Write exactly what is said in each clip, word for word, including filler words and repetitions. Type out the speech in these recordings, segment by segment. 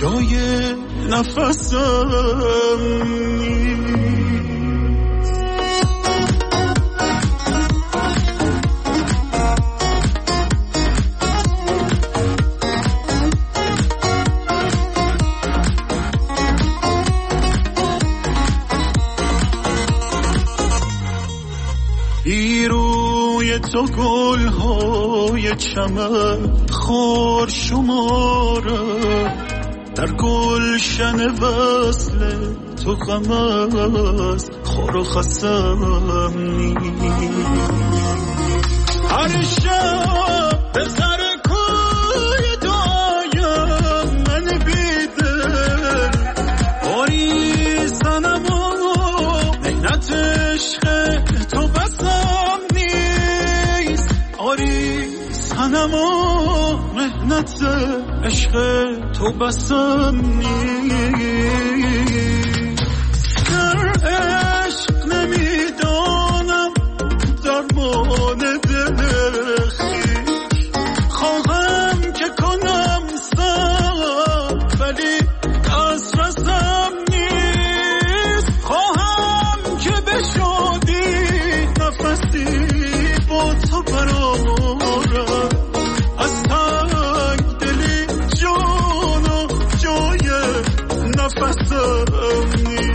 جای نفسم نیست. روی تو گل‌های چمن خار شماره، در گلشن وصل تو غم است خار و خسم نیست. هر شب به سر کوی دایم من بیدل آری سنم و مهنت عشق تو بسم نیست. آری سنم و مهنت عشق تو بسم نیست. در عشق نمیدانم درمان دل خویش، خواهم که کنم صبر ولی دسترسم نیست. خواهم که بشودی نفسی با تو برارم، از تنگ دلی جان و جای نفسم نیست.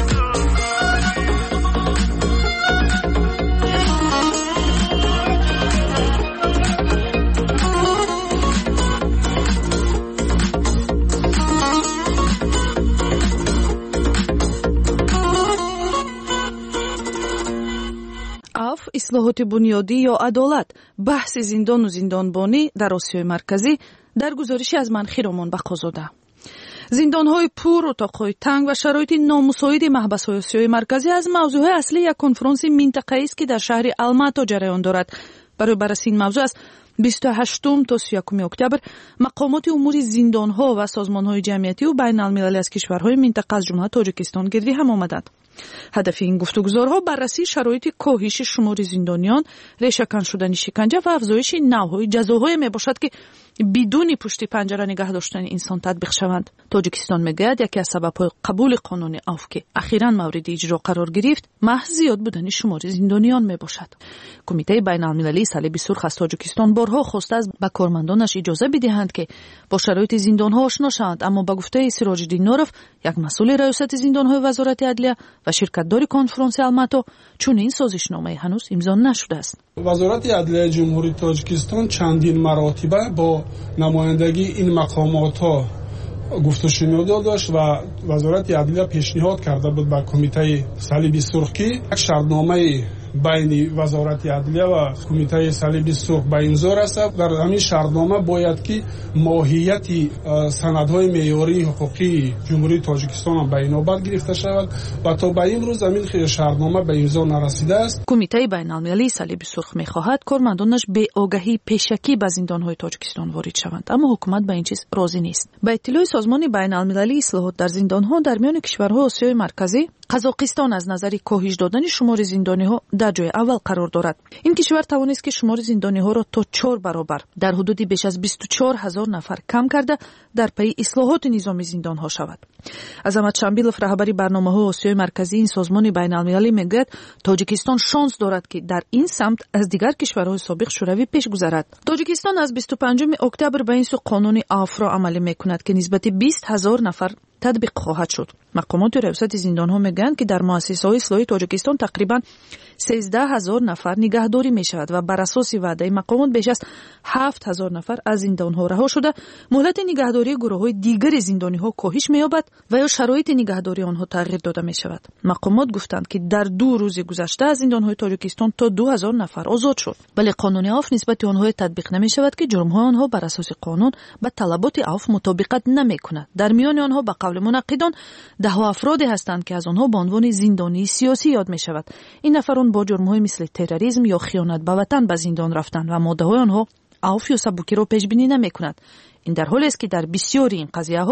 اصلاحات بنیادی یا عدالت، بحث زندان و زندانبانی در آسیای مرکزی در گزارشی از من خیرامان بقازاده. زندان‌های پر، اتاق‌های تنگ و شرایط نامساعد محبس‌های آسیای مرکزی از موضوع اصلی یک کنفرانس منطقه‌ای است که در شهر الماتا جریان دارد. برای بررسی این موضوع است بیست و هشتم تا سی و یکم اکتبر مقامات امور زندان‌ها و سازمان‌های جمعیتی و بین‌المللی از کشورهای منطقه از جمله تاجیکستان گردی هم آمدند. هدف این گفتگوزارها بررسی شرایط کاهش شمار زندانیان، ریشه‌کن شدن شکنجه و افزایش نوع‌های جزاهای میباشد که بدون پشت پنجره نگه داشتن انسان تطبیق شوند. تاجیکستان میگوید یکی از سبب‌های قبول قانون عفو که اخیراً مورد اجرا قرار گرفت محض زیاد بودن شمار زندانیان میباشد. کمیته بین‌المللی صلیب سرخ از تاجیکستان بارها خواسته است به کارمندانش اجازه بدهند که با شرایط زندان‌ها آشنا شوند، اما به گفته سراج‌الدین نورف، یک مسئول ریاست زندان‌های وزارت عدلیه و شرکت‌دار کنفرانس الماتا، چون این سازشنامه هنوز امضا نشده است. وزارت عدلیه جمهوری تاجیکستان چندین مراتبه با نمایندگی این مقامات‌ها گفت و شنود داشت و وزارت عدلیه پیشنهاد کرده بود به کمیته صلیب سرخ که یک شرطنامه بین وزارت عدلیه و کمیته صلیب سرخ به امضا رسد. در همین شرطنامه باید که ماهیت سندهای معیاری حقوقی جمهوری تاجیکستان به نوبت گرفته شود و تا به امروز همین شرطنامه به امضا نرسیده است. کمیته بین‌المللی صلیب سرخ می‌خواهد کارمندانش به آگاهی پیشکی به زندان‌های تاجیکستان وارد شوند، اما حکومت به این چیز راضی نیست. به اطلاع سازمان بین‌المللی اصلاحات در زندان‌ها در میان کشورهای آسیای مرکزی، قزاقستان از نظر کاهش دادن شمار زندانی‌ها در جای اول قرار دارد. این کشور توانست که شمار زندانی‌ها را تا چهار برابر در حدود بیش از بیست و چهار هزار نفر کم کرده در پی اصلاحات نظام زندان‌ها شود. عظمت شمبیلوف رهبری برنامه‌های آسیای مرکزی این سازمان بین‌المللی میگوید تاجیکستان شانس دارد که در این سمت از دیگر کشورهای سابق شوروی پیش گذرد. تاجیکستان از بیست و پنجم اکتبر به این سو قانون عفو را عملی میکند که نسبت بیست هزار نفر تطبیق خواهد شد. مقامات ریاست زندان‌ها میگویند که در مؤسسه‌های اصلاحی تاجیکستان تقریباً سیزده هزار نفر نگهداری میشود و بر اساس وعده مقامات بیش از هفت هزار نفر از زندان‌ها رها شده. مهلت نگهداری گروه‌های دیگر زندانی‌ها کاهش می‌یابد و یا شرایط نگهداری آنها تغییر داده می‌شود. مقامات گفتند که در دو روز گذشته از زندان‌های تاجیکستان تا دو هزار نفر آزاد شد، ولی قانون عفو نسبت آنها تطبیق نمی‌شود که جرم‌های آنها بر اساس قانون با طلبات عفو مطابقت نمی‌کند. در میان آنها به قول منقدان ده افرادی هستند که از آنها به عنوان زندانی سیاسی یاد می‌شود. این نفران با جرم‌های مثل تروریسم یا خیانت به وطن به زندان رفتند و ماده‌های آنها عفو یا سبکی را پیش بینی نمی‌کند. این در حالی است که در بسیاری این قضیه‌ها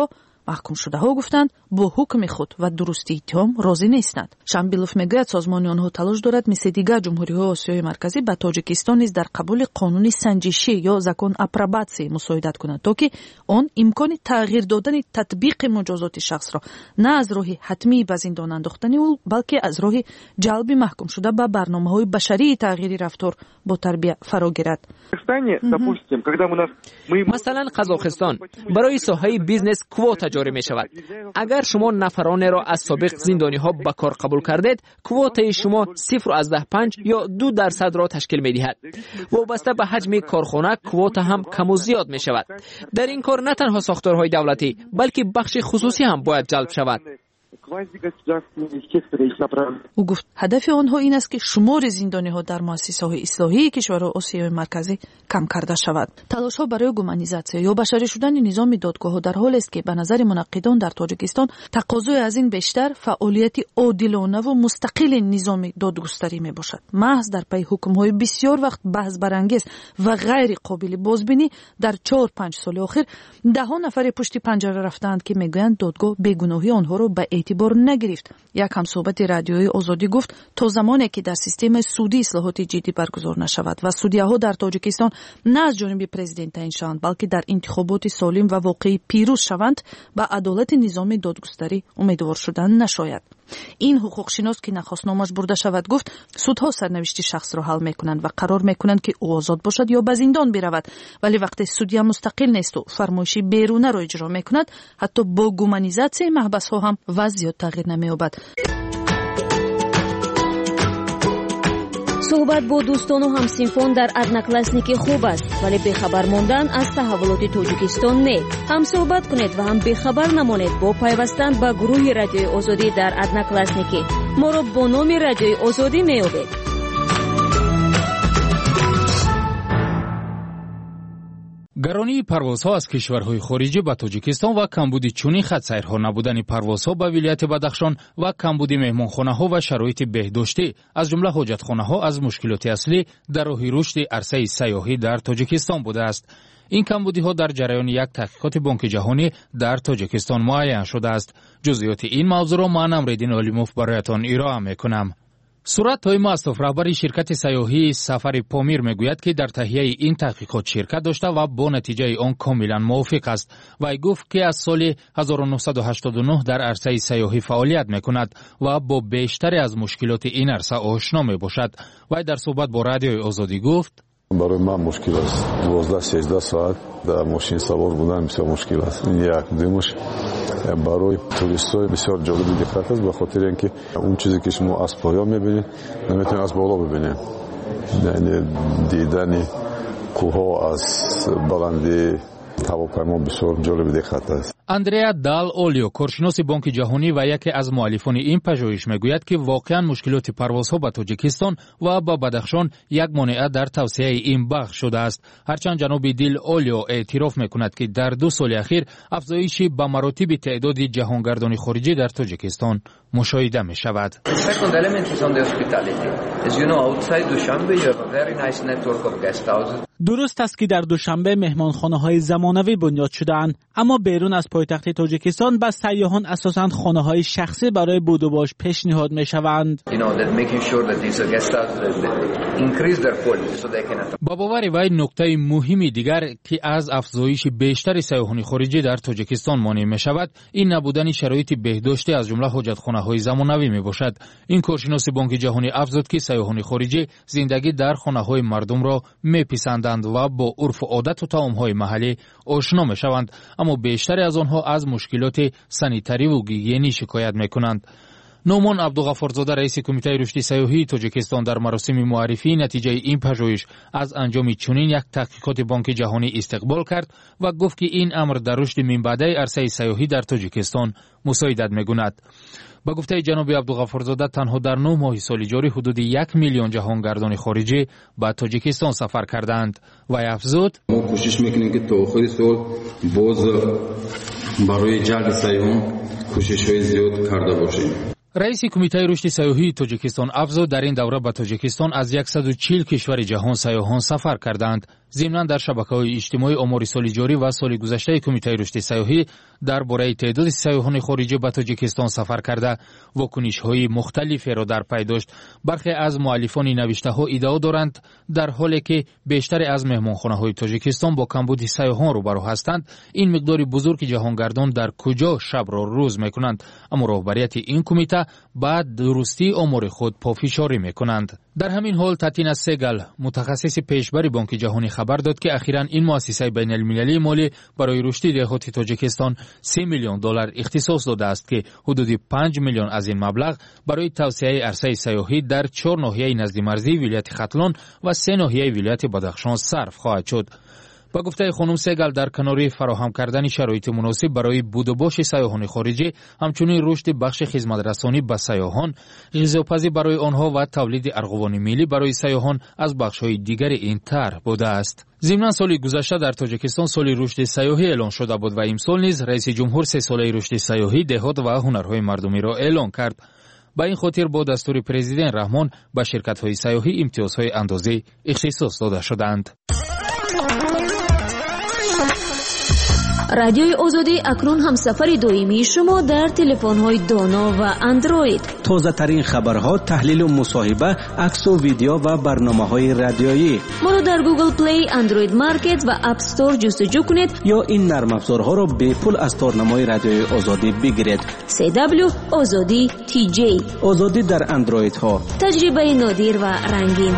маҳкум шудаҳо гуфтанд бо ҳукми худ ва дурусти иттиҳом розӣ нестанд. Шамбилов мегӯяд созмони онҳо талош дорад мисли дигар ҷумҳуриҳои Осиёи марказӣ ба Тоҷикистон низ дар қабули қонуни санҷишӣ ё закон апробатсия мусоидат кунад, то ки он имкони тағйир додани татбиқи муҷозоти шахсро на аз роҳи ҳатмии ба зиндон андохтани ӯ, балки аз роҳи ҷалби маҳкумшуда ба барномаҳои башарии тағйири рафтор бо тарбия фаро гирад. масалан қазоқистон барои соҳаи бизнес квота ҷорӣ мешавад. агар шумо нафаронеро аз собиқ зиндониҳо ба кор қабул кардед, квотаи шумо сифр азда панҷ ё ду дарсадро ташкил медиҳад. вобаста ба ҳаҷми корхона квота ҳам каму зиёд мешавад. дар ин кор на танҳо сохторҳои давлатӣ, балки бахши хусусӣ ҳам бояд ҷалб шавад. ӯ гуфт ҳадафи онҳо ин аст ки шумори зиндониҳо дар муассисаҳои ислоҳии кишварҳои Осиёи марказӣ кам карда шавад. талошҳо барои гуманизатсия ё башарӣ шудани низоми додгоҳҳо дар ҳолест ки ба назари мунаққидон дар Тоҷикистон тақозои аз ин бештар фаъолияти одилонаву мустақили низоми додгустарӣ мебошад. маҳз дар пайи ҳукмҳои бисёр вақт баҳсбарангез ва ғайри қобили бозбинӣ дар чор панҷ соли охир даҳҳо нафари пушти панҷара рафтаанд ки мегӯянд додгоҳ бегуноҳии онҳоро ба эътибор нагирифт. як ҳамсӯҳбати радиои Озодӣ гуфт то замоне ки дар системаи судӣ ислоҳоти ҷиддӣ баргузор нашавад ва судяҳо дар Тоҷикистон на аз ҷониби президент таъин шаванд, балки дар интихоботи солим ва воқеӣ пирӯз шаванд, ба адолати низоми додгустарӣ умедвор шудан нашояд. ин ҳуқуқшинос ки нахостномаш бурда шавад гуфт судҳо сарнавишти шахсро ҳал мекунанд ва қарор мекунанд ки ӯ озод бошад ё ба зиндон биравад, вале вақте судя мустақил несту фармоиши берунаро иҷро мекунад, ҳатто бо гуманизатсияи маҳбасҳо ҳам вазъ зиёд тағйир намеёбад. суҳбат бо дӯстону ҳамсинфон дар одноклассники хуб аст, вале бехабар мондан аз таҳаввулоти Тоҷикистон не. ҳам суҳбат кунед ва ҳам бехабар намонед бо пайвастан ба гурӯҳи Радиои Озодӣ дар одноклассники. моро бо номи Радиои Озодӣ меёбед. гаронии парвозҳо аз кишварҳои хориҷӣ ба Тоҷикистон ва камбуди чунин хатсайрҳо, набудани парвозҳо ба вилояти Бадахшон ва камбуди меҳмонхонаҳо ва шароити беҳдоштӣ аз ҷумла ҳоҷатхонаҳо аз мушкилоти аслӣ дар роҳи рушди арсаи сайёҳӣ дар Тоҷикистон будааст. ин камбудиҳо дар ҷараёни як таҳқиқоти Бонки ҷаҳонӣ дар Тоҷикистон муайян шудааст. ҷузъиёти ин мавзӯъро ман Амреддин Олимов бароятон ироа мекунам. Сурат Тоймастов, раҳбари ширкати сайёҳии Сафари Помир, мегӯяд ки дар таҳияи ин таҳқиқот ширкат дошта ва бо натиҷаи он комилан мувофиқ аст. вай гуфт ки аз соли ҳазору нуҳсаду ҳаштоду нӯҳ дар арсаи сайёҳӣ фаъолият мекунад ва бо бештаре аз мушкилоти ин арса ошно мебошад. вай дар суҳбат бо Радиои Озодӣ гуфт: барои ман мушкил аст. дувоздаҳ сездаҳ соат дар мошин савор будан бисёр мушкил аст. ин як димуш барои туристҳои бисёр ҷолиби диққат аст, ба хотири ин ки он чизе ки шумо аз поён мебинед наметавонед аз боло бибинед. яъне дидани кӯҳҳо аз баланди ҳавопаймо бисёр ҷолиби диққат аст. Андреа Дал Олио, коршиноси Бонки ҷаҳонӣ ва яке аз муаллифони ин пажӯҳиш, мегӯяд ки воқеан мушкилоти парвозҳо ба Тоҷикистон ва ба Бадахшон як монеа дар тавсеяи ин бахш шудааст. ҳарчанд ҷаноби Дил Олио эътироф мекунад ки дар ду соли ахир афзоиши ба маротиби теъдоди ҷаҳонгардони хориҷӣ дар Тоҷикистон мушоҳида мешавад. дуруст аст ки дар душанбе меҳмонхонаҳои замонавӣ бунёд шудаанд, аммо берун аз пойтахти Тоҷикистон ба сайёҳон асосан хонаҳои шахсӣ барои будубош пешниҳод мешаванд. ба бовари вай нуқтаи муҳими дигар ки аз афзоиши бештари сайёҳони хориҷӣ дар Тоҷикистон монеъ мешавад, ин набудани шароити беҳдоштӣ аз ҷумла ҳоҷатхонаҳои замонавӣ мебошад. ин коршиноси Бонки ҷаҳонӣ афзуд ки сайёҳони хориҷӣ зиндагӣ дар хонаҳои мардумро меписанданд ва бо урфу одату таомҳои маҳаллӣ ошно мешаванд, аммо бештаре аз онҳо аз мушкилоти санитариву гигиенӣ шикоят мекунанд. Номон Абдуғаффорзода, раиси кумитаи рушди сайёҳии Тоҷикистон, дар маросими муаррифии натиҷаи ин пажӯҳиш аз анҷоми чунин як таҳқиқоти Бонки ҷаҳонӣ истиқбол кард ва гуфт ки ин амр дар рушди минбаъдаи арсаи сайёҳӣ дар Тоҷикистон мусоидат мекунад. ба гуфтаи ҷаноби Абдуғаффорзода, танҳо дар нӯҳ моҳи соли ҷорӣ ҳудуди як миллион ҷаҳонгардони хориҷӣ ба Тоҷикистон сафар карданд. Вай афзуд: мо кӯшиш мекунем ки то охири сол боз барои ҷалби сайёҳон кӯшишҳои зиёд карда бошем. раиси кумитаи рушди сайёҳии Тоҷикистон афзуд, дар ин давра ба Тоҷикистон аз яксаду чил кишвари ҷаҳон сайёҳон сафар карданд. ضمناً در شبکه‌های اجتماعی آمار سال جاری و سال گذشته کمیته رشد سیاحی درباره تعداد سیاحان خارجی به تاجیکستان سفر کرده واکنش‌های مختلفی را در پی داشت. برخی از مؤلفان نوشته‌ها ادعا دارند در حالی که بیشتر از مهمانخانه‌های تاجیکستان با کمبود سیاحان روبرو هستند، این مقدار بزرگ جهانگردان در کجا شب را روز می‌کنند؟ اما رهبریت این کمیته بعد درستی آمار خود پافشاری می‌کنند. در همین حال تاتینا سگال متخصص پیشبر بانک جهانی خبر داد که اخیراً این مؤسسه بین‌المللی مالی برای رشد دهات تاجیکستان سه میلیون دلار اختصاص داده است که حدود پنج میلیون از این مبلغ برای توسعه عرصه سیاحی در چهار ناحیه نزد مرزی ولایت ختلان و سه ناحیه ولایت بدخشان صرف خواهد شد. با گفته خانم سگال در کنار فراهم کردن شرایط مناسب برای بود و باش سیاحان خارجی، همچنین رشد بخش خدمترسانی به سیاحان، غذاپزی برای آنها و تولید ارغوان ملی برای سیاحان از بخش‌های دیگر این طرح بوده است. ضمناً سال گذشته در تاجیکستان سال رشد سیاحی اعلان شده بود و امسال نیز رئیس جمهور سه ساله رشد سیاحی، دهات و هنرهای مردمی را اعلان کرد. با این خاطر با دستور پرزیدنت رحمان به شرکت‌های سیاحی امتیازهای اندازه اختصاص داده شدند. رادیوی آزادی اکنون همسفر دائمی شما در تلفن‌های دانا و اندروید. تازه ترین خبرها، تحلیل و مصاحبه، عکس و ویدیو و برنامه‌های رادیویی. ما را در گوگل پلی، اندروید مارکت و اپ استور جستجو کنید یا این نرم افزارها را به پول از تارنمای رادیوی آزادی بگیرید. سی دبلیو آزادی تی جی. آزادی در اندروید ها. تجربه نادر و رنگین.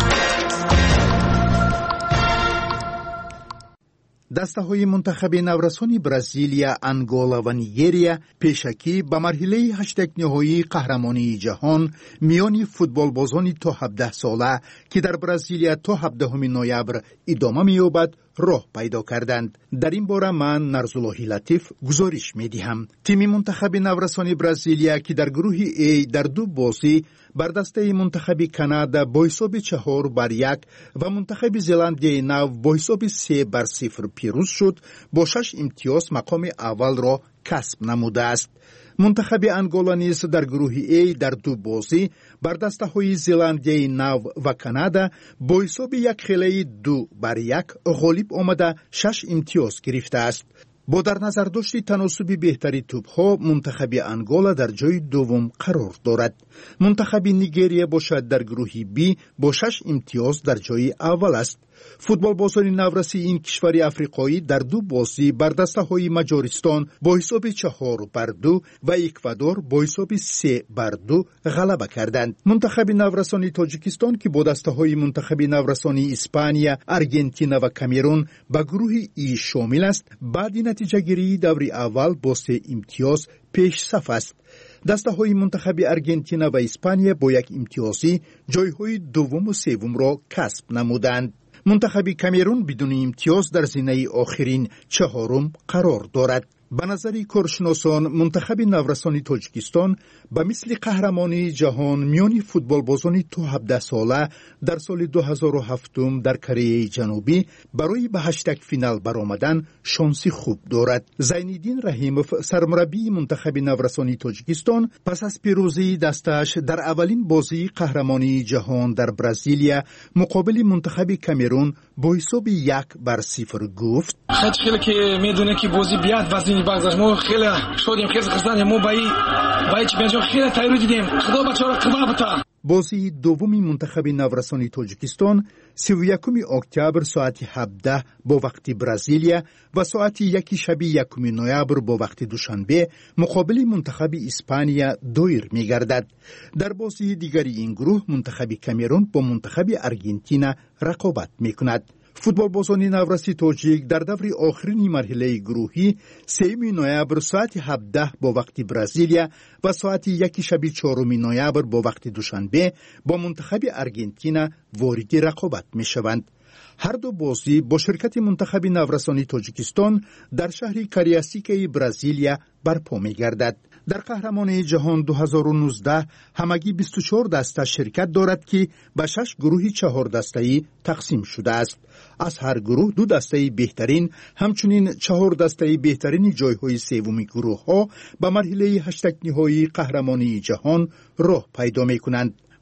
دسته‌های منتخب نورسان برزیلیا، انگولا و نیگریا پیشکی به مرحله هشتگ نهایی قهرمانی جهان میان فوتبالبازان تا هفده ساله که در برزیلیا تا هفدهم نوامبر ادامه می‌یابد راه پیدا کردند. در این باره من نرزاللهی لطیف گزارش می‌دهم. تیم منتخب نورسان برزیلیا که در گروه ای در دو بازی بر دسته منتخب کانادا با حساب چهار بر یک و منتخب زلندیای نو با حساب سه بر صفر پیروز شد، با شش امتیاز مقام اول را کسب نموده است. منتخب انگولا نیز در گروه ای در دو بازی بر دسته های زلندیای نو و کانادا با حساب یک خیلی دو بر یک غالب آمده شش امتیاز گرفته است. با در نظر داشت تناسب بهتری توپ‌ها، منتخب انگولا در جای دوم قرار دارد. منتخب نیگریا باشد در گروه بی با شش امتیاز در جای اول است. فوتبال بازان نورسی این کشور افریقایی در دو بازی بر دسته های مجارستان با حساب چهار بر دو و اکوادور با حساب سه بر دو غلبه کردند. منتخب نورسانی تاجیکستان که با دسته های منتخب نورسانی اسپانیا، ارژانتین و کامرون به گروه ای شامل است، بعد نتیجه گیری دور اول با سه امتیاز پیش صف است. دسته های منتخب ارژانتین و اسپانیا با یک امتیازی جایهای دوم و سوم را کسب نمودند. منتخب کامرون بدون امتیاز در زینه آخرین چهارم قرار دارد. به نظر کارشناسان منتخب نورسانی تاجیکستان به مثل قهرمانی جهان میان فوتبال بازان تا هفده ساله در سال دو هزار و هفت در کره جنوبی برای به هشتگ فینال برآمدن شانسی خوب دارد. زینالدین رحیموف سرمربی منتخب نورسانی تاجیکستان پس از پیروزی دستش در اولین بازی قهرمانی جهان در برزیلیا مقابل منتخب کامرون با حساب یک بر صفر گفت: خیلی که میدونه که بازی بیاد وزنی بگذاشت، ما خیلی شدیم، خیلی خستانیم، ما بایی بایی چی بینجا خیلی تایرو دیدیم. خدا بچه را قضا بتا. بازی دومی منتخب نورسانی تاجیکستان سی و یکم اکتبر ساعت هفده با وقت برزیلیا و ساعت یک شب یکم نوامبر با وقت دوشنبه مقابل منتخب اسپانیا دایر می‌گردد. در بازی دیگری این گروه منتخب کامرون با منتخب ارژانتین رقابت می‌کند. فوتبال بازان نورسی تاجیک در دور آخرین مرحله گروهی سوم نوامبر ساعت هفده با وقت برزیلیا و ساعت یک شب چهارم نوامبر با وقت دوشنبه با منتخب ارژانتین وارد رقابت می‌شوند. هر دو بازی با شرکت منتخب نورسانی تاجیکستان در شهر کاریاسیکی برزیلیا برپا می‌گردد. در قهرمانی جهان دو هزار و نوزده همگی بیست و چهار دسته شرکت دارد که به شش گروه چهار دسته‌ای تقسیم شده است. از هر گروه دو دسته بهترین همچنین چهار دسته بهترین جایهای سوم گروه ها به مرحله هشتگ نهایی قهرمانی جهان راه پیدا می‌کنند.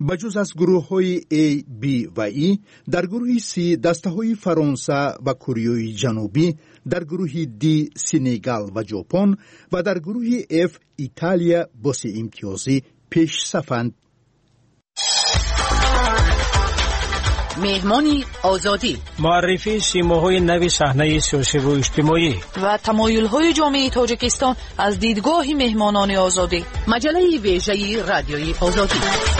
بجز از گروه های A, B و E در گروه C دسته های فرانسه و کره جنوبی، در گروه D سنگال و ژاپن و در گروه F ایتالیا با سه امتیازی پیش صفند. مهمانی آزادی، معرفی سیماهای نوی صحنه سیاسی و اجتماعی و تمایل‌های جامعه تاجیکستان از دیدگاه مهمانان آزادی. مجله ویژه رادیوی آزادی.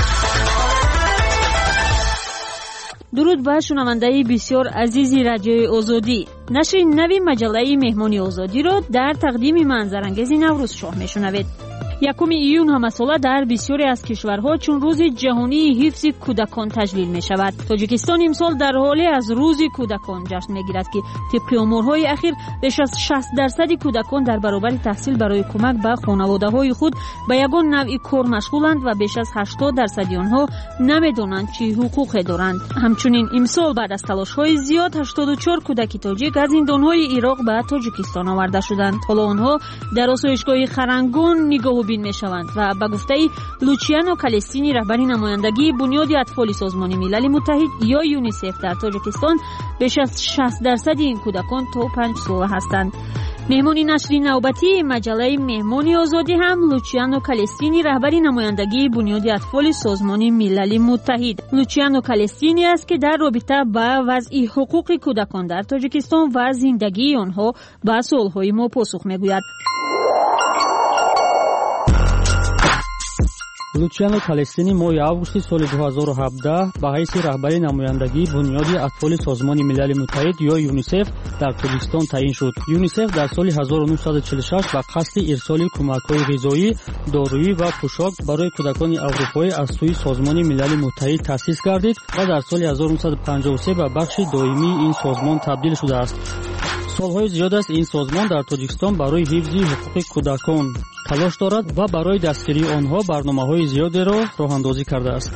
درود بر شنونده بسیار عزیزی رادیوی آزادی. نشر نوی مجله مهمانی آزادی را در تقدیم منظرانگیز نوروز شاه میشنوید. یکم ایون همساله در بسیاری از کشورها چون روز جهانی حفظ کودکان تجلیل می شود. تاجیکستان امسال در حالی از روز کودکان جشن می گیرد که طبق آمارهای اخیر بیش از شصت درصد کودکان در برابر تحصیل برای کمک به خانواده های خود به یگان نوع کار مشغولند و بیش از هشتاد درصد آنها نمیدانند چه حقوقی دارند. همچنین امسال بعد از تلاش های زیاد هشتاد و چهار کودک تاجیک از زندانهای عراق به تاجیکستان آورده شدند. حالا آنها در آسایشگاه خرنگون نگاه می شوند و به گفته لوچیانو کالستینی رهبر نمایندگی بنیاد اطفال سازمان ملل متحد یا یونیسف در تاجیکستان بیش از شصت درصد این کودکان تا پنج ساله هستند. مهمانی نشر نوبتی مجله مهمانی آزادی هم لوچیانو کالستینی رهبر نمایندگی بنیاد اطفال سازمان ملل متحد. لوچیانو کالستینی است که در رابطه با وضع حقوق کودکان در تاجیکستان و زندگی آنها به سوالهای ما پاسخ میگوید. لوچیانو کالستینی ماه августи соли دو هزار و هفده به حیث رهبر نمایندگی بنیاد اطفال سازمان ملل متحد یا یونیسف در تاجیکستان تعیین شد. یونیسف در سال هزار و نهصد و چهل و شش به قصد ارسال کمک‌های غذایی، دارویی و پوشاک برای کودکان اروپایی از سوی سازمان ملل متحد تأسیس گردید و در سال هزار و نهصد و پنجاه و سه به بخش دائمی این سازمان تبدیل شده است. سالهای زیاد است این سازمان در تاجیکستان برای حفظ حقوق کودکان تلاش دارد و برای دستگیری آنها برنامه‌های زیادی را راه‌اندازی کرده است.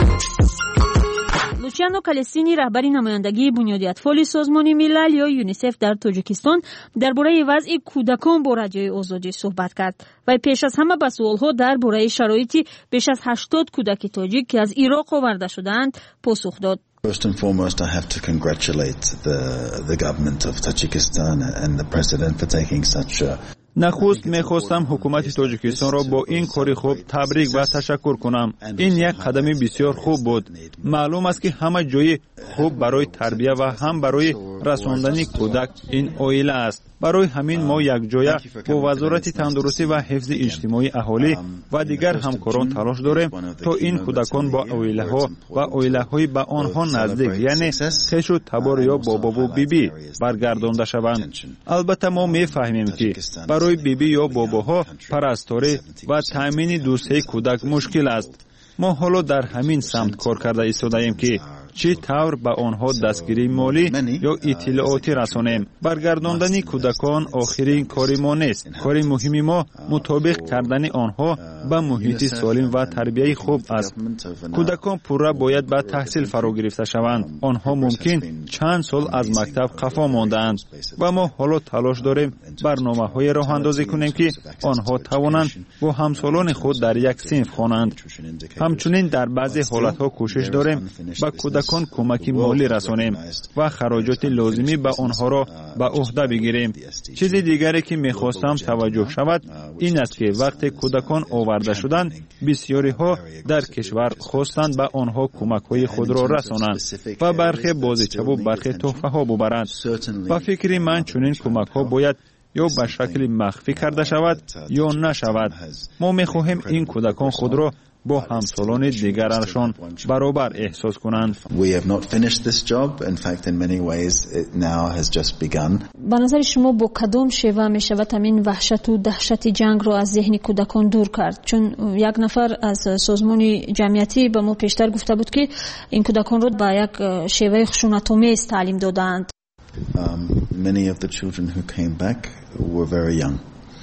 لوچیانو کالستینی رهبر نمایندگی بنیاد اطفال سازمان ملل یا یونیسف در تاجیکستان درباره وضع کودکان با رادیوی آزادی صحبت کرد و پیش از همه به سوال‌ها درباره شرایط بیش از هشتاد کودک تاجیک که از عراق آورده شدند پاسخ داد. First and foremost, I have to congratulate the the government of Tajikistan and the president for taking such a نخست میخواستم حکومت تاجیکستان را با این کاری خوب تبریک و تشکر کنم. این یک قدم بسیار خوب بود. معلوم است که همه جای خوب برای تربیت و هم برای رساندن کودک این عائله است. برای همین ما یک جای با وزارت تندرستی و حفظ اجتماعی اهالی و دیگر همکاران تلاش داریم تا این کودکان با عائله ها و عائله های به آنها نزدیک یعنی خیش و تبار یا بابا و بیبی برگردانده شوند. البته ما میفهمیم که برای بیبی یا باباها پرستاری و تامین دوستی کودک مشکل است. ما حالا در همین سمت کار کرده ایستاده‌ایم که چی طور به آنها دستگیری مالی یا اطلاعاتی رسانیم. برگرداندن کودکان آخرین کاری ما نیست. کار مهمی ما مطابق کردن آنها به محیط سالم و تربیت خوب است. کودکان پورا باید به تحصیل فرا گرفته شوند. آنها ممکن چند سال از مکتب خفا ماندند و ما حالا تلاش داریم برنامه‌های راه اندازی کنیم که آنها توانند با همسالان خود در یک صنف خوانند. همچنین در بعضی حالت‌ها کوشش داریم به کودکان کمکی مالی رسانیم و خراجات لازمی به آنها را به عهده بگیریم. چیز دیگری که می‌خواستم توجه شود این است که وقتی کودکان آورده شدند بسیاری ها در کشور خواستند به آنها کمک‌های خود را رسانند و برخی بازیچه و برخی تحفه ها ببرند. و فکر من چنین کمک‌ها باید یا به شکل مخفی کرده شود یا نشود. ما می‌خواهیم این کودکان خود را با همسالان دیگرشان برابر احساس کنند. We have not finished this job. In fact, in many ways, it now has just begun. به نظر شما با کدام شیوه می شود همین وحشت و دهشت جنگ را از ذهن کودکان دور کرد؟ چون یک نفر از سازمان جمعیتی به ما پیشتر گفته بود که این کودکان را با یک شیوه خشونت‌آمیز تعلیم دادند. Um, many of the children who came back were very young.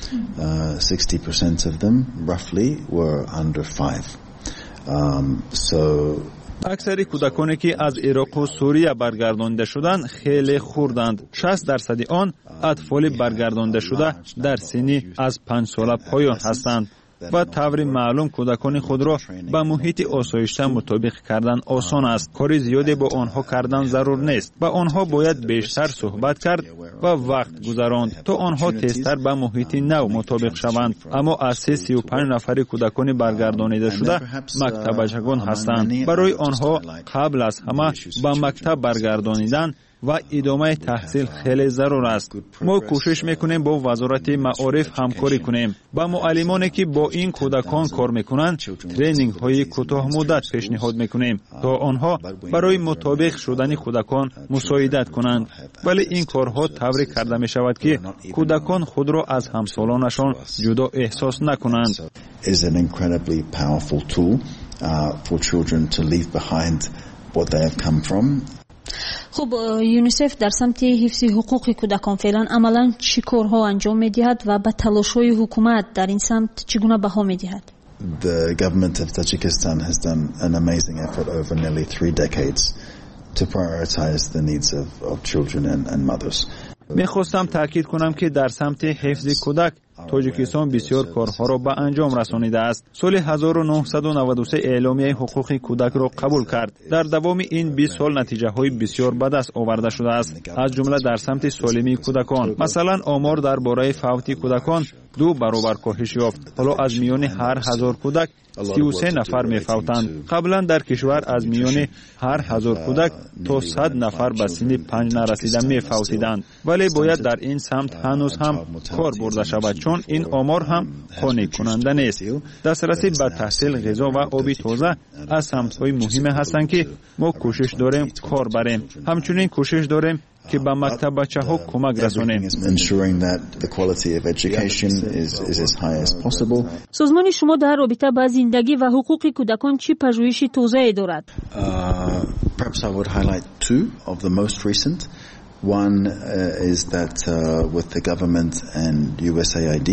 Uh, sixty percent of them roughly were under five. Um, so اکثر کودکانی که از عراق و سوریه برگردانده شدند خیلی خوردند. شصت درصد آن اطفال برگردانده شده در سنی از پنج ساله پایان هستند. و طور معلوم کودکان خود را به محیط آسایشته مطابق کردن آسان است. کار زیادی با آنها کردن ضرور نیست. با آنها باید بیشتر صحبت کرد و وقت گذراند تا آنها تیزتر به محیط نو مطابق شوند. اما از سی و پنج نفر کودکان برگردانیده شده مکتبچگان هستند. برای آنها قبل از همه به مکتب برگردانیدن و ادامه تحصیل خیلی ضرور است. ما کوشش میکنیم با وزارت معارف همکاری کنیم. با معلمانی که با این کودکان کار میکنند ترینینگ های کوتاه مدت پیشنهاد میکنیم تا آنها برای مطابق شدن کودکان مساعدت کنند. ولی این کارها طوری کرده می شود که کودکان خود را از همسالانشان جدا احساس نکنند. is an incredibly powerful tool uh, for children to leave behind what they have come from. خب یونیسف در سمت حفظ حقوق کودکان فعلا عملا چی کارها انجام میدهد و به تلاش‌های حکومت در این سمت چگونه بها میدهد؟ The government of Tajikistan has done an amazing effort over nearly three decades to prioritize the needs of, of children and, and mothers. میخواستم تاکید کنم که در سمت حفظ کودک تاجیکستان بسیار کارها را به انجام رسانیده است. سال هزار و نهصد و نود و سه اعلامیه حقوق کودک را قبول کرد. در دوام این بیست سال نتیجه های بسیار به دست آورده شده است، از جمله در سمت سالمی کودکان. مثلا آمار درباره فوت کودکان دو برابر کاهش یافت. حالا از میان هر هزار کودک سی و سه نفر میفوتند. قبلا در کشور از میان هر هزار کودک تا صد نفر به سن پنج نرسیده میفوتیدند. ولی باید در این سمت هنوز هم کار برده شود، چون این آمار هم قانع کننده نیست. دسترسی به تحصیل، غذا و آب تازه از سمت‌های مهم هستند که ما کوشش داریم کار بریم. همچنین کوشش داریم که به مکتب بچه‌ها کمک رسانیم. سازمان شما در رابطه با زندگی و حقوق کودکان چه پژوهش توسعه دارد؟ Perhaps I would highlight two of the most recent. One uh, is that uh, with the government and U S A I D.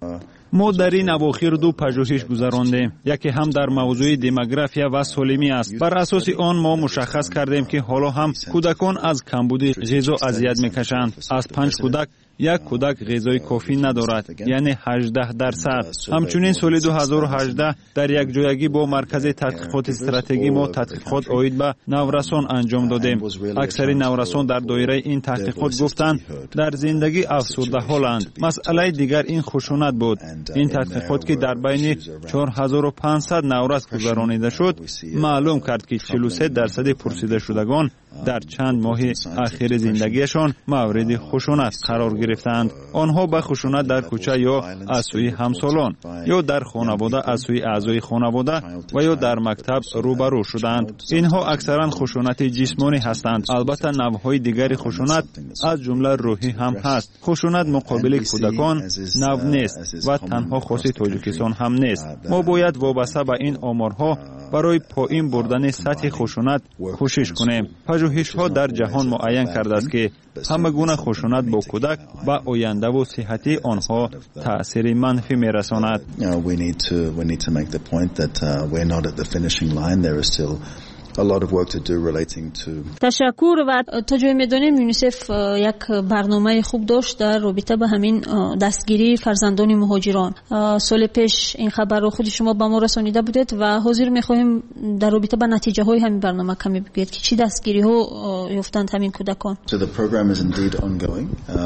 ما در این اواخر دو پژوهش گذراندیم. یکی هم در موضوع دموگرافیا و سالمی است. بر اساس آن ما مشخص کردیم که حالا هم کودکان از کمبود غذا اذیت میکشند. از پنج کودک یک کودک غذای کافی ندارد، یعنی هجده درصد. همچنین سال دو هزار و هجده در یک جایگی با مرکز تحقیقات استراتژی ما تحقیقات عاید به نورسان انجام دادیم. اکثر نورسان در دایره این تحقیقات گفتند در زندگی افسرده حالند. مسئله دیگر این خشونت بود. این تحقیقات که در بین چهار هزار و پانصد نورس گذرانیده شد معلوم کرد که چهل و سه درصد پرسیده شدگان در چند ماه اخیر زندگیشان مورد خشونت قرار گرفتند. آنها به خشونت در کوچه یا از سوی همسالان یا در خانواده از سوی اعضای خانواده و یا در مکتب روبرو شدند. اینها اکثرا خشونت جسمانی هستند. البته نوع‌های دیگر خشونت از جمله روحی هم هست. خشونت مقابل کودکان نوع نیست و تنها خاص تاجیکستان هم نیست. ما باید وابسته به این آمارها برای پایین بردن سطح خشونت کوشش کنیم. پژوهش‌ها در جهان معین کرده است که همه گونه خشونت با کودک و آینده و صحتی آنها تأثیر منفی می‌رساند. We need to we need to make the point that uh, we're not at the finishing line. There is still a lot of work to do relating to. تشکر. و تا جایی می‌دانیم یونیسف یک برنامه خوب داشت در رابطه با همین دستگیری فرزندان مهاجران. سال پیش این خبر رو خود شما به ما رسانیده بودید و حاضر می‌خواهیم در رابطه با نتیجه‌های همین برنامه کمی بگویید که چه دستگیری‌ها یافتند همین کودکان. So the program is indeed ongoing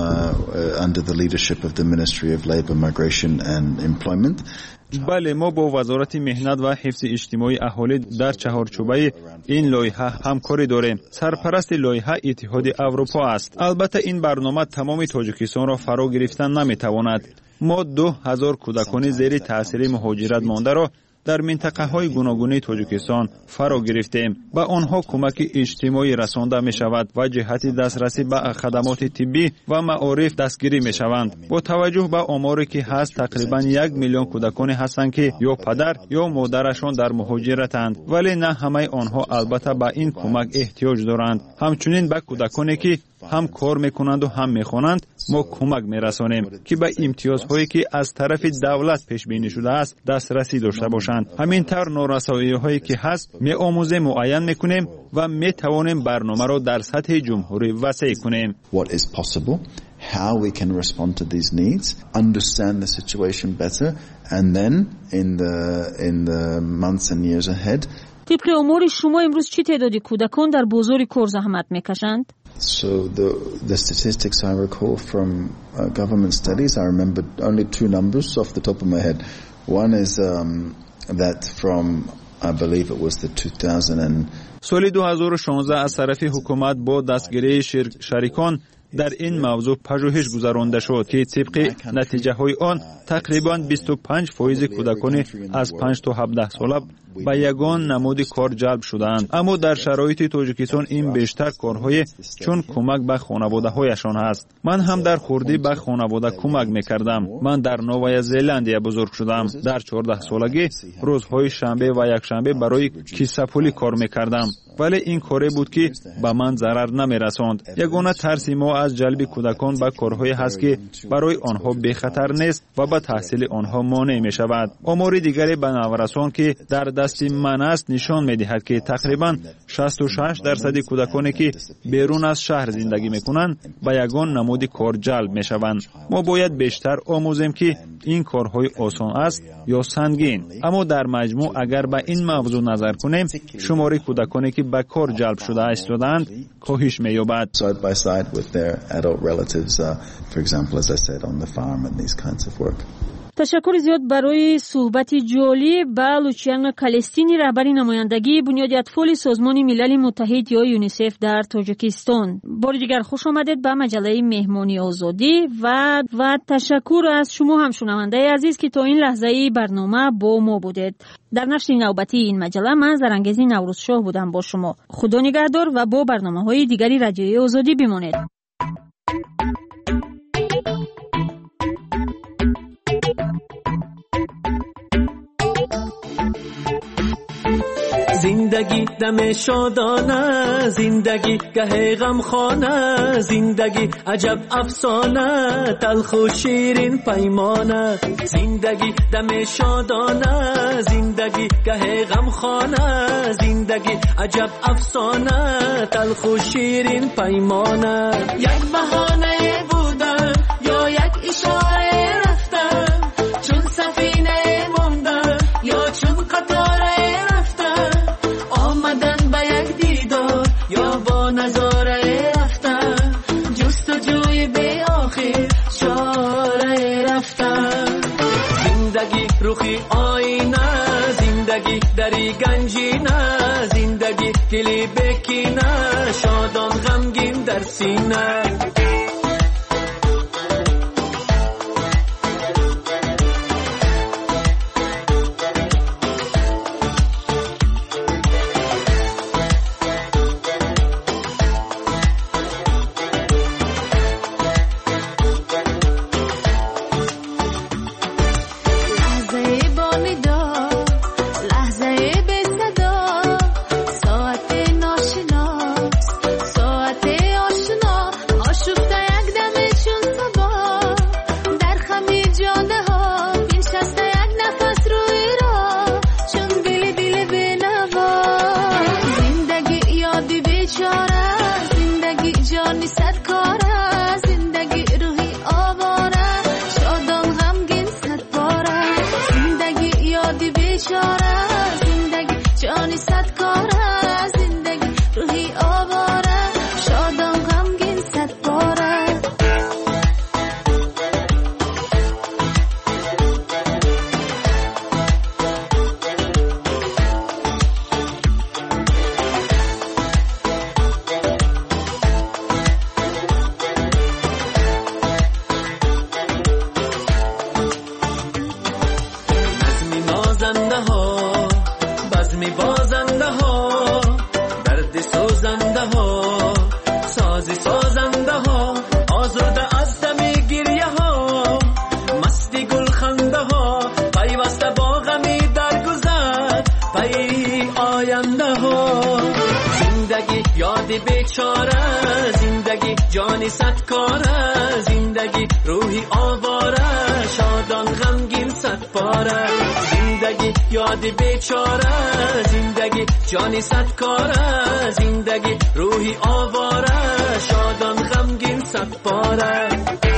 uh, under the leadership of the Ministry of Labour, Migration and Employment. بله، ما با وزارت مهنت و حفظ اجتماعی اهالی در چهارچوبه این لایحه همکاری داریم. سرپرست لایحه اتحاد اروپا است. البته این برنامه تمام تاجیکستان را فرا گرفتن نمیتواند. ما دو هزار کودکان زیر تاثیر مهاجرت مانده را در منطقه های گوناگون تاجیکستان فرا گرفتیم. به آنها کمک اجتماعی رسانده می شود و جهت دسترسی به خدمات طبی و معارف دستگیری می شوند. با توجه به آماری که هست تقریبا یک میلیون کودکانی هستند که یا پدر یا مادرشان در مهاجرتند، ولی نه همه آنها البته به این کمک احتیاج دارند. همچنین به کودکانی که هم کار میکنند و هم میخوانند ما کمک میرسانیم که به امتیازهایی که از طرف دولت پیش بینی شده است دسترسی داشته باشند. همین طور نارسایی‌هایی که هست می آموزه معین میکنیم و می توانیم برنامه را در سطح جمهوری وسیع کنیم. What is possible, how we can respond to these needs, understand the situation better, and then in the in the months and years ahead. طبق آمار شما امروز چه تعدادی کودکان در بازار کار زحمت میکشند؟ So the the statistics I recall from uh, government studies, I remember only two numbers off the top of my head. One is um, that from I believe it was the two thousand سال دو هزار و شانزده از طرف حکومت با دستگیری شریکان در این موضوع پژوهش گذرانده شد که طبق نتیجه های آن تقریبا بیست و پنج درصد کودکان از پنج تا هفده ساله به یگان نمود کار جلب شدند. اما در شرایط تاجیکستان این بیشتر کارهای چون کمک به خانواده هایشان است. من هم در خوردی به خانواده کمک میکردم. من در نوآ زلندیا بزرگ شدم. در چهارده سالگی روزهای شنبه و یک شنبه برای کیسه پولی کار میکردم. ولی این کاری بود که به من ضرر نمیرساند. یگانه ترس ما از جلب کودکان به کارهایی هست که برای آنها بی خطر نیست و به تحصیل آنها مانع می شود. آمار دیگری به نورسان که در دست من است نشان می دهد که تقریبا شصت و شش درصد کودکانی که بیرون از شهر زندگی می کنند به یگان نمود کار جلب می شوند. ما باید بیشتر آموزیم که این کارهای آسان است یا سنگین. اما در مجموع اگر به این موضوع نظر کنیم شمار کودکانی که به کار جلب شده ایستادند کاهش می‌یابد. Side by side with their adult relatives, uh, for example, as I said, on the farm and these kinds of work. تشکر زیاد برای صحبت جالب با لوچیانو کالستینی رهبر نمایندگی بنیاد اطفال سازمان ملل متحد یا یونیسف در تاجیکستان. بار دیگر خوش آمدید به مجله مهمانی آزادی و و تشکر از شما هم شنونده عزیز که تا این لحظه برنامه با ما بودید. در نشر نوبتی این مجله من زرانگیز نوروزشاه بودم با شما. خدا نگهدار و با برنامه‌های دیگری رادیوی آزادی بمانید. زندگی دم شادانه، زندگی گه غمخانه، زندگی عجب افسانه، تلخ و شیرین پیمانه. زندگی دم شادانه، زندگی گه غمخانه، زندگی عجب افسانه، تلخ و شیرین پیمانه. یک بهانه بودن یا یک اشاره رفتن، چون سفینه موندن یا چون قطاره یا با نظاره رفتن، جستجوی بی آخر چاره رفتن. زندگی روخی آینه، زندگی دری گنجینه، زندگی دلی بکینه، شادان غمگین در سینه. بیچاره زندگی جانی صدکاره، زندگی روحی آواره، شادان غمگین صد پاره. زندگی یاد بیچاره، زندگی جانی صدکاره، زندگی روحی آواره، شادان غمگین صد صد پاره